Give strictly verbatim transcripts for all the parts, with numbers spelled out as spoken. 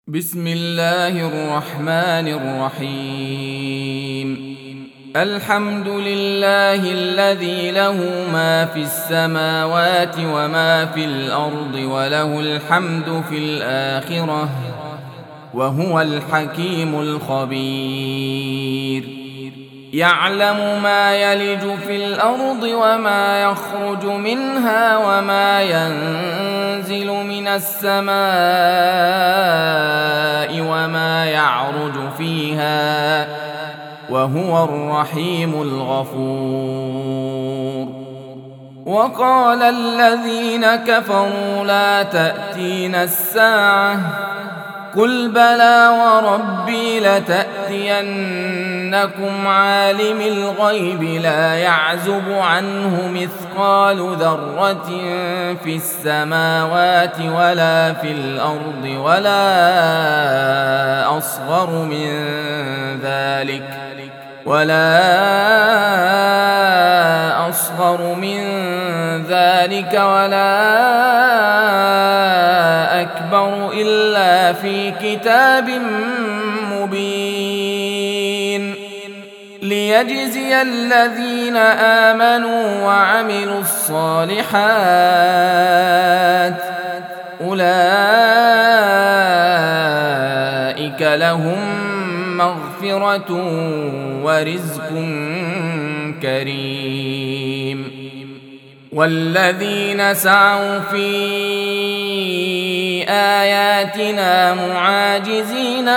بسم الله الرحمن الرحيم. الحمد لله الذي له ما في السماوات وما في الأرض وله الحمد في الآخرة وهو الحكيم الخبير. يعلم ما يلج في الأرض وما يخرج منها وما ينزل من السماء وما يعرج فيها وهو الرحيم الغفور. وقال الذين كفروا لا تأتينا الساعة قل بلى وربي لتأتينكم عالم الغيب لا يعزب عنه مثقال ذرة في السماوات ولا في الأرض ولا أصغر من ذلك ولا أصغر من ذلك ولا أكبر إلا في كتاب مبين ليجزي الذين آمنوا وعملوا الصالحات أولئك لهم مغفرة ورزق كريم. والذين سعوا في آياتنا معاجزين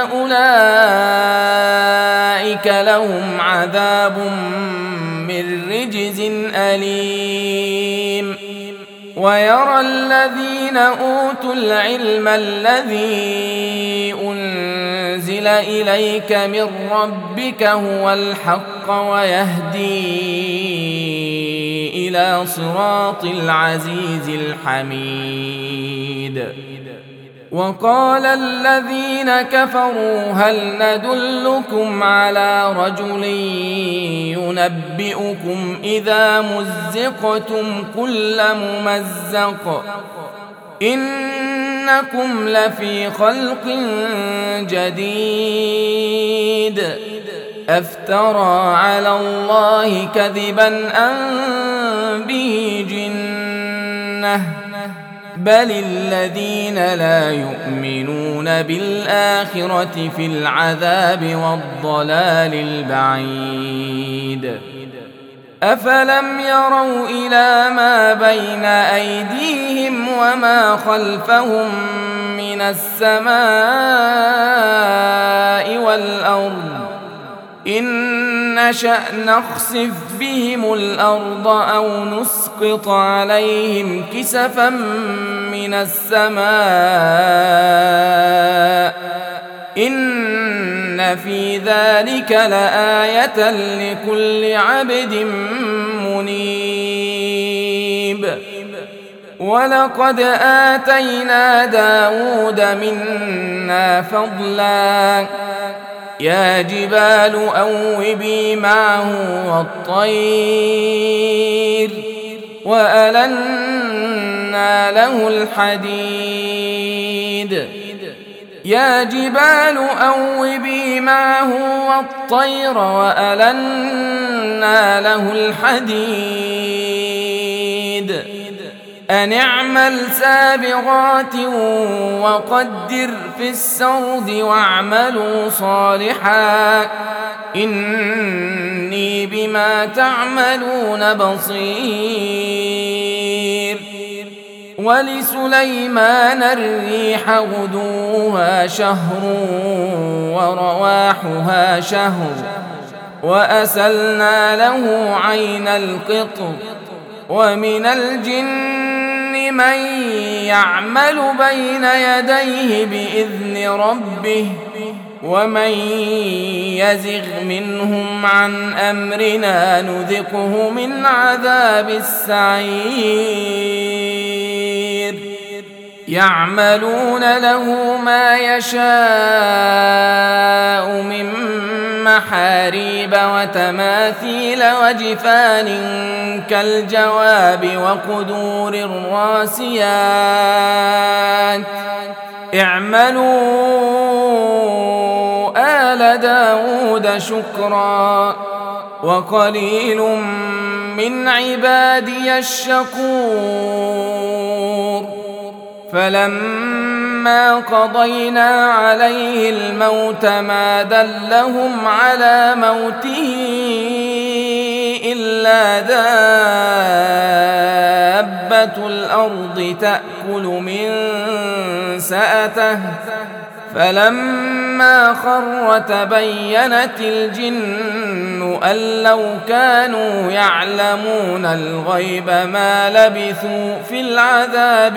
أولئك لهم عذاب من رجز أليم. ويرى الذين أوتوا العلم الذي أنزل إليك من ربك هو الحق ويهدي إلى صراط العزيز الحميد. وقال الذين كفروا هل ندلكم على رجل ينبئكم إذا مزقتم كل ممزق إنكم لفي خلق جديد أفترى على الله كذبا أم به جنة بل الذين لا يؤمنون بالآخرة في العذاب والضلال البعيد. أفلم يروا إلى ما بين أيديهم وما خلفهم من السماء والأرض إن نشأ نخسف بهم الأرض أو نسقط عليهم كسفا من السماء إن في ذلك لآية لكل عبد منيب. ولقد آتينا داود منا فضلا يا جبال أوبي معه والطير وألنا له الحديد يا جبال أوبي معه والطير وألنا له الحديد أن اعمل سابغات وقدر في السرد واعملوا صالحا إني بما تعملون بصير. ولسليمان الريح غدوها شهر ورواحها شهر وأسلنا له عين القطر ومن الجن من يعمل بين يديه بإذن ربه ومن يزغ منهم عن أمرنا نذقه من عذاب السعير. يعملون له ما يشاء من محاريب وتماثيل وجفان كالجواب وقدور الراسيات اعملوا آل داود شكرا وقليل من عبادي الشكور. فلما قضينا عليه الموت ما دلهم على موته إلا دابة الأرض تأكل من سأته فلما خر تبينت الجن أن لو كانوا يعلمون الغيب ما لبثوا في العذاب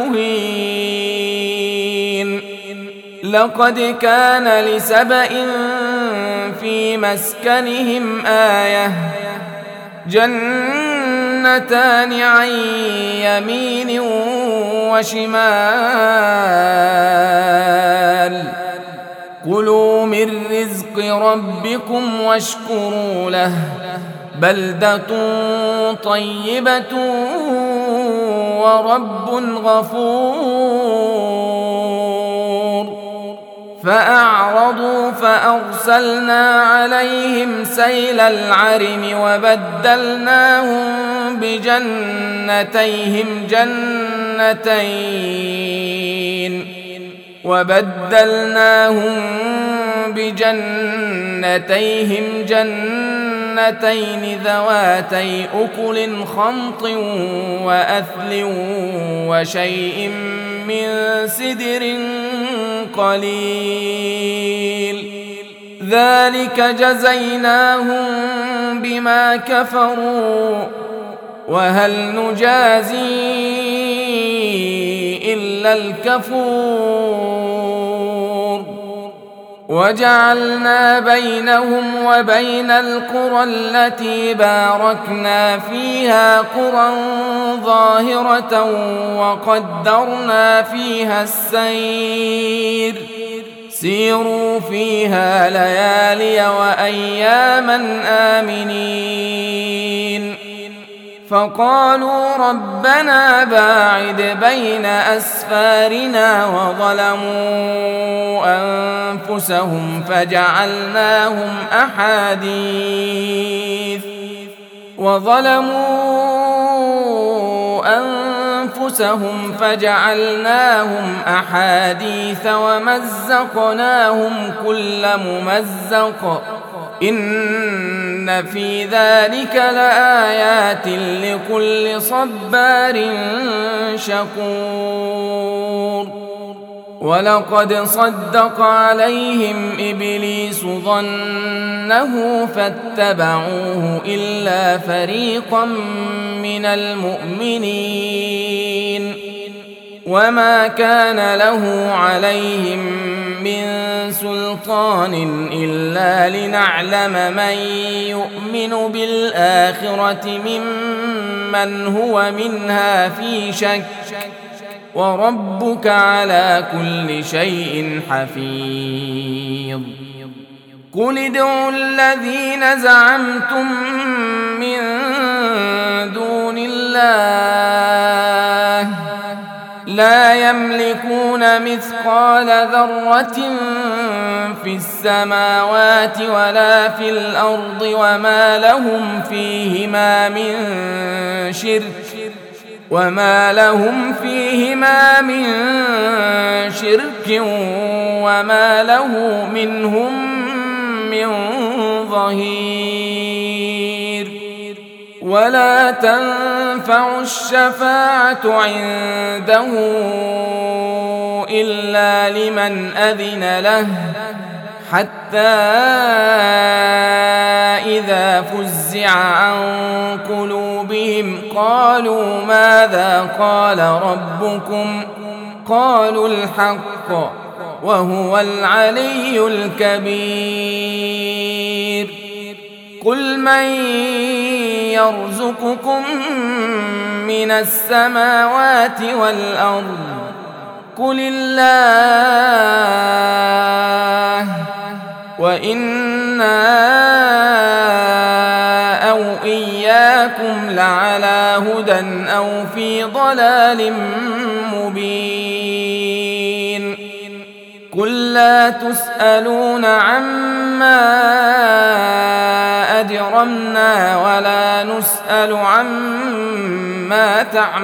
المهين. لقد كان لسبإ في مسكنهم آية جنتان عن يمين وشمال كلوا من رزق ربكم واشكروا له بلدة طيبة ورب غفور. فأعرضوا فأرسلنا عليهم سيل العرم وبدلناهم بجنتيهم جنتين وبدلناهم بجنتيهم جنتين ذواتي أكل خمط وأثل وشيء من سدر قليل ذلك جزيناهم بما كفروا وهل نجازي إلا الكفور. وجعلنا بينهم وبين القرى التي باركنا فيها قرى ظاهرة وقدرنا فيها السير سيروا فيها ليالي وأياما آمنين. فقالوا ربنا باعد بين أسفارنا وظلموا أنفسهم فجعلناهم أحاديث وظلموا أنفسهم فجعلناهم أحاديث ومزقناهم كل ممزق إن في ذلك لآيات لكل صبار شكور. ولقد صدق عليهم إبليس ظنه فاتبعوه إلا فريقا من المؤمنين وما كان له عليهم من سلطان إلا لنعلم من يؤمن بالآخرة ممن هو منها في شك وربك على كل شيء حفيظ. قل ادعوا الذين زعمتم من دون الله لا يملكون مثقال ذرة في السماوات ولا في الأرض وما لهم فيهما من شرك وما لهم فيهما من شرك وما له منهم من ظهير. ولا تنفع الشفاعة عنده إلا لمن أذن له حتى إذا فزع عن قلوبهم قالوا ماذا قال ربكم قالوا الحق وهو العلي الكبير. قل من يرزقكم من السماوات والأرض قل الله وإنا أو إياكم لعلى هدى أو في ضلال مبين. قل لا لا تسألون عما أجرمنا ولا نسأل عما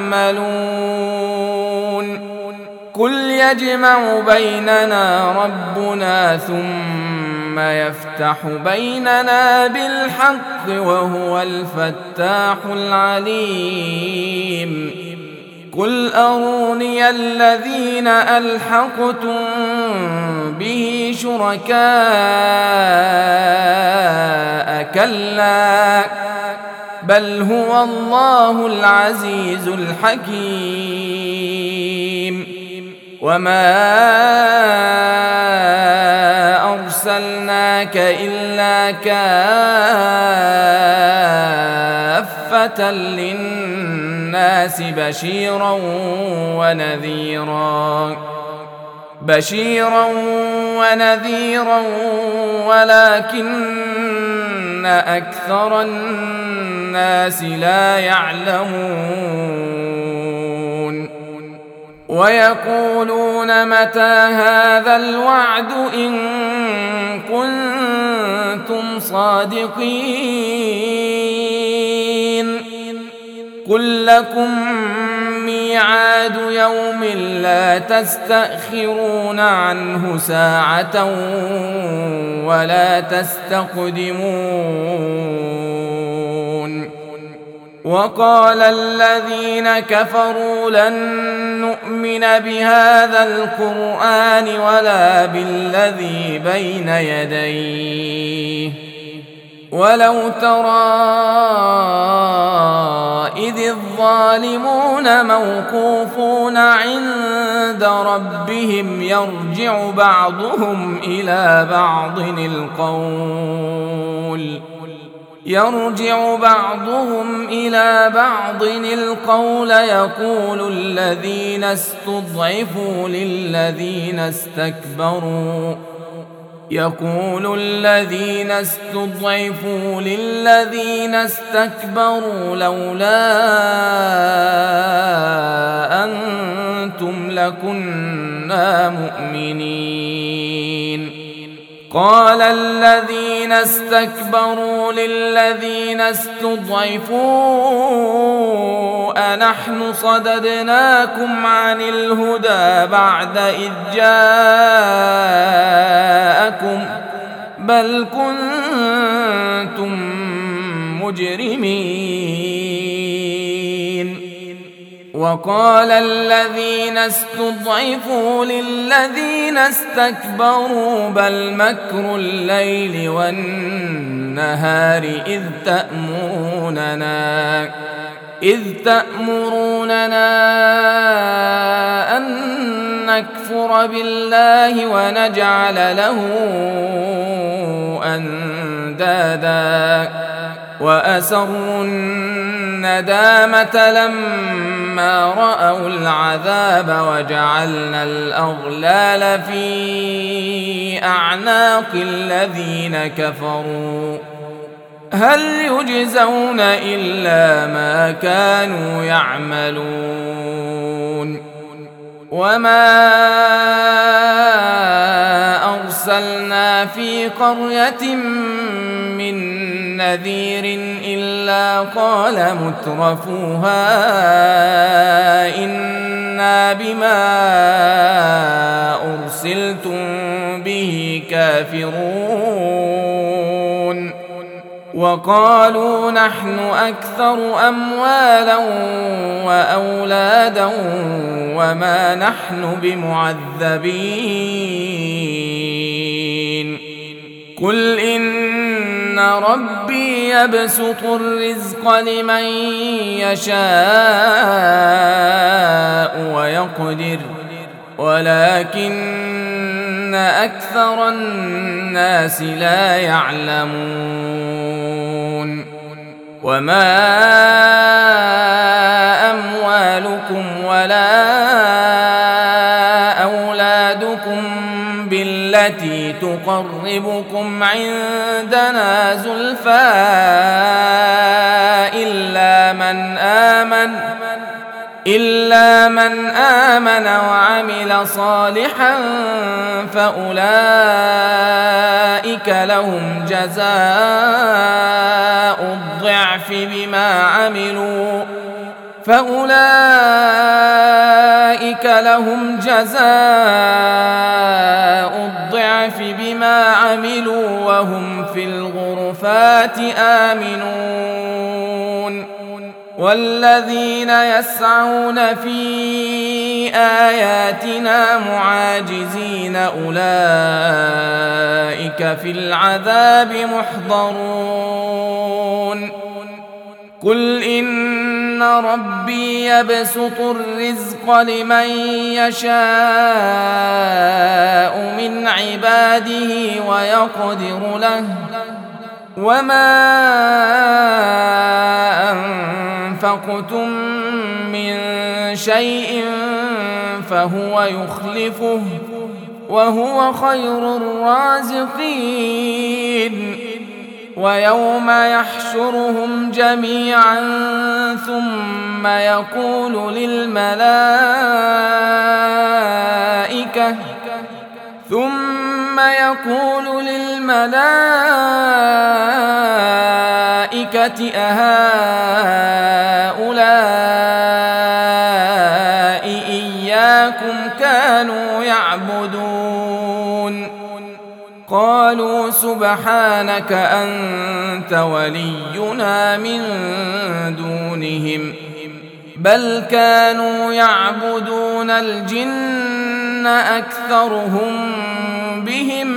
تعملون قل يجمع بيننا ربنا ثم يفتح بيننا بالحق وهو الفتاح العليم قل أروني الذين ألحقتم به شركاء كلا بل هو الله العزيز الحكيم وما أرسلناك إلا كافة للناس بشيرا ونذيرا بشيرا ونذيرا ولكن أكثر الناس لا يعلمون ويقولون متى هذا الوعد إن كنتم صادقين قل لكم ميعاد يوم لا تستأخرون عنه ساعة ولا تستقدمون وقال الذين كفروا لن نؤمن بهذا القرآن ولا بالذي بين يديه ولو ترى إذ الظالمون موقوفون عند ربهم يرجع بعضهم إلى بعض القول يرجع بعضهم إلى بعض القول يقول الذين استضعفوا للذين استكبروا يقول الذين استضعفوا للذين استكبروا لولا أنتم لكنا مؤمنين قال الذين استكبروا للذين استضعفوا أنحن صددناكم عن الهدى بعد إذ جاءكم بل كنتم مجرمين وقال الذين استضعفوا للذين استكبروا بل مكر الليل والنهار إذ تأمروننا إذ تأمروننا أن نكفر بالله ونجعل له أندادا وأسروا الندامة لما رأوا العذاب وجعلنا الأغلال في أعناق الذين كفروا هل يجزون إلا ما كانوا يعملون وما أرسلنا في قرية من نذير إلا قال مترفوها إنا بما أرسلتم به كافرون وقالوا نحن أكثر أموالا وأولادا وما نحن بمعذبين قل إن ربي يبسط الرزق لمن يشاء ويقدر ولكن أكثر الناس لا يعلمون وما أموالكم ولا أولادكم بالتي تقربكم عندنا زلفى إلا من آمن إلا من آمن وعمل صالحا فأولئك لهم جزاء الضعف بما عملوا فأولئك لهم جزاء الضعف بما عملوا وهم في الغرفات آمنون والذين يسعون في آياتنا معاجزين أولئك في العذاب محضرون قل إن ربي يبسط الرزق لمن يشاء من عباده ويقدر له وما أنفقتم من شيء فهو يخلفه وهو خير الرازقين ويوم يحشرهم جميعا ثم يقول للملائكة ثم يقول للملائكة أهؤلاء إياكم كانوا يعبدون قالوا سبحانك أنت ولينا من دونهم بل كانوا يعبدون الجن أكثرهم بهم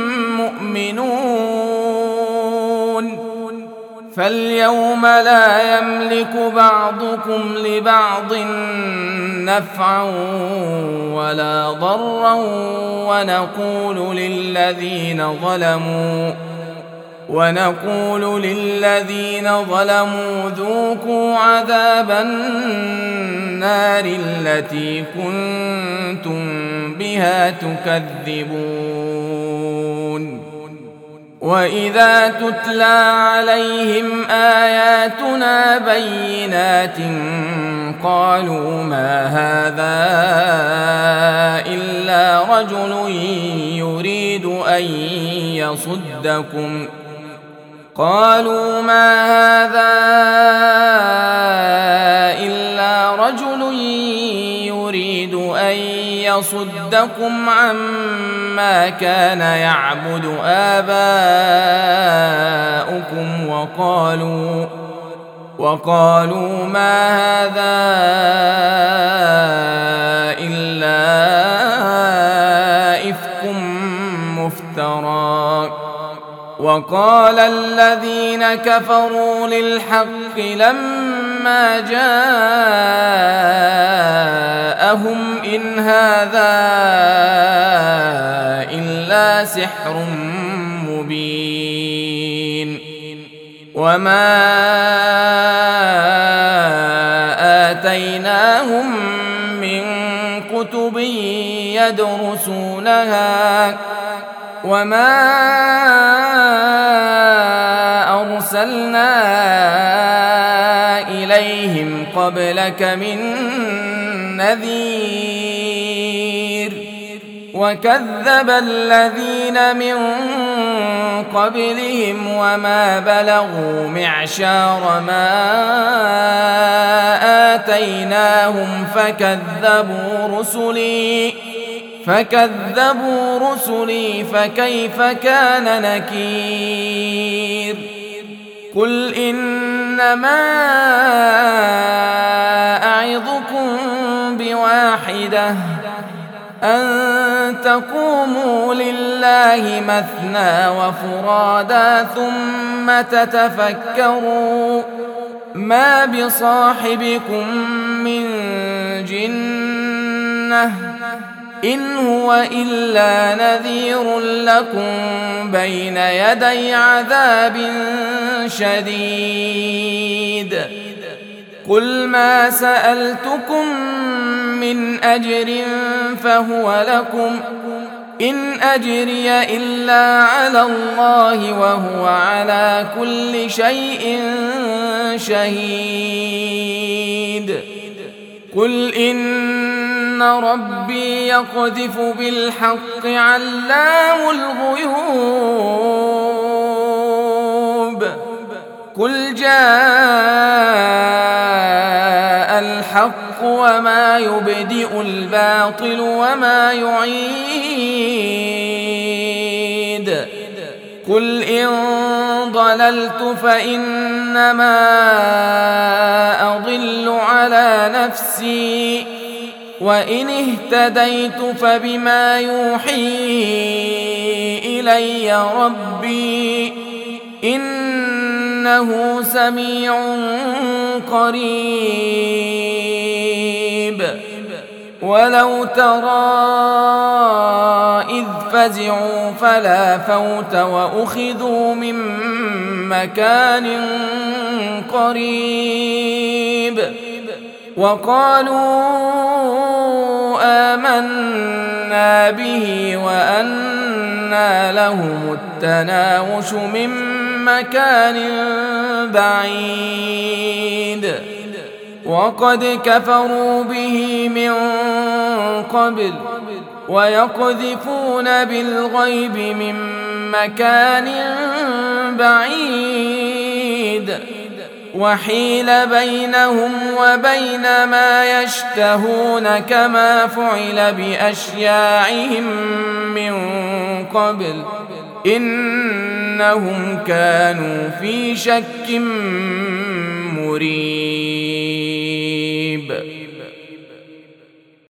مؤمنون فاليوم لا يملك بعضكم لبعض نفعا ولا ضرا ونقول للذين ظلموا ونقول للذين ظلموا ذوقوا عذاب النار التي كنتم بها تكذبون وإذا تتلى عليهم آياتنا بينات قالوا ما هذا إلا رجل يريد أن يصدكم قالوا ما هذا إلا رجل يريد أن يصدكم عما كان يعبد آباؤكم وقالوا وقالوا ما هذا إلا إفك مفترى وقال الذين كفروا للحق لما جاءهم إن هذا إلا سحر مبين وما آتيناهم من كتب يدرسونها وما أرسلنا إليهم قبلك من نذير وكذب الذين من قبلهم وما بلغوا معشار ما آتيناهم فكذبوا رسلي فكذبوا رسلي فكيف كان نكير قل إنما أعظكم بواحدة أن تقوموا لله مثنى وفرادا ثم تتفكروا ما بصاحبكم من جنة إن هو إلا نذير لكم بين يدي عذاب شديد قل ما سألتكم من أجر فهو لكم إن أجري إلا على الله وهو على كل شيء شهيد قل إن ربي يقذف بالحق علام الغيوب قل جاء الحق وما يبدئ الباطل وما يعيد قل إن ضللت فإنما أضل على نفسي وإن اهتديت فبما يوحي إلي ربي إنه سميع قريب ولو ترى إذ فزعوا فلا فوت وأخذوا من مكان قريب وقالوا آمنا به وأنى لهم التناوش من مكان بعيد وقد كفروا به من قبل ويقذفون بالغيب من مكان بعيد وحيل بينهم وبين ما يشتهون كما فعل بأشياعهم من قبل إنهم كانوا في شك مريب